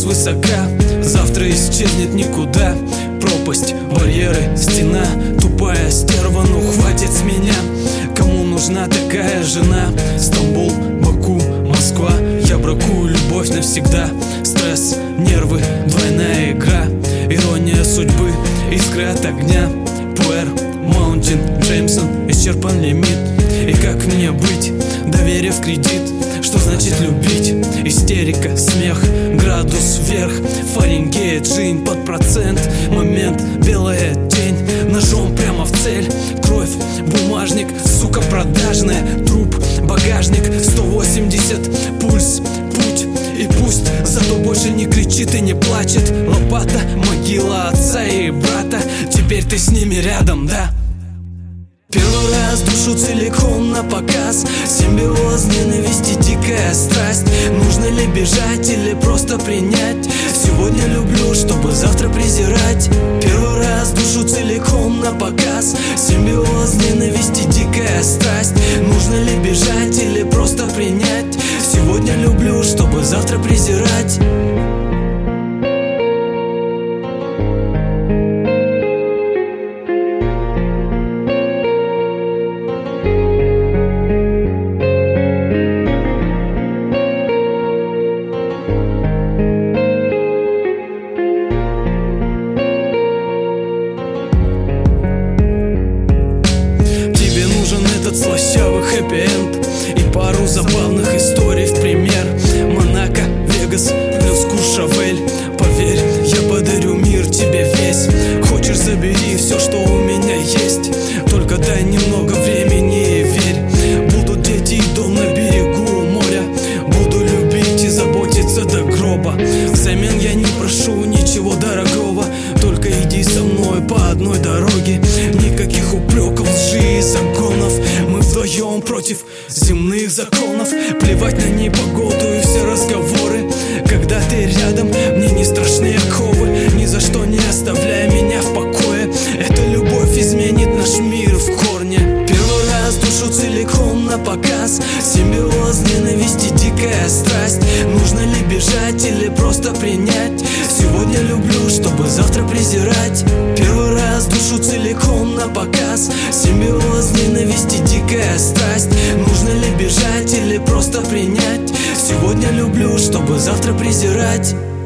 свысока, завтра исчезнет никуда. Пропасть, барьеры, стена, тупая стерва, ну хватит с меня. Кому нужна такая жена? Стамбул, Баку, Москва. Я бракую любовь навсегда. Стресс, нервы, двойная игра. Ирония судьбы, искры от огня. Пуэр, Маунтин, Джеймсон, исчерпан лимит. И как мне быть? Доверие в кредит. Что значит любить? Истерика, смех, градус вверх. Фаренгейт, жизнь под процент. Момент, белая тень, ножом прямо в цель. Кровь, бумажник, сука продажная. Труп, багажник, 180. Пульс, путь и пусть. Зато больше не кричит и не плачет. Лопата, могила отца и брата. Теперь ты с ними рядом, да? Первый раз душу целиком на показ. Симбиоз ненависти, дикая страсть. Нужно ли бежать или просто принять? Сегодня люблю, чтобы завтра презирать. Первый раз душу целиком на показ. Симбиоз ненависти, дикая страсть. Нужно ли бежать или просто принять? Сегодня люблю, чтобы завтра презирать. Этот слащавый хэппи-энд и пару забавных историй в пример. Монако, Вегас, плюс Куршавель. Поверь, я подарю мир тебе весь. Хочешь, забери все, что у меня есть. Только дай немного времени и верь. Будут дети и дом на берегу моря. Буду любить и заботиться до гроба. Взамен я не прошу ничего дорогого. Только иди со мной по одной дороге. Никаких упреков, лжи и загонов. Мы вдвоем против земных законов. Плевать на непогоду и все разговоры. Когда ты рядом, мне не страшны оковы. Ни за что не оставляй меня в покое. Эта любовь изменит наш мир в корне. Первый раз душу целиком на показ. Симбиоз ненависти, дикая страсть. Нужно ли бежать или просто принять? Сегодня люблю, чтобы завтра презирать. Первый раз душу целиком на показ. Симбиоз ненависти, дикая страсть. Нужно ли бежать или просто принять? Сегодня люблю, чтобы завтра презирать.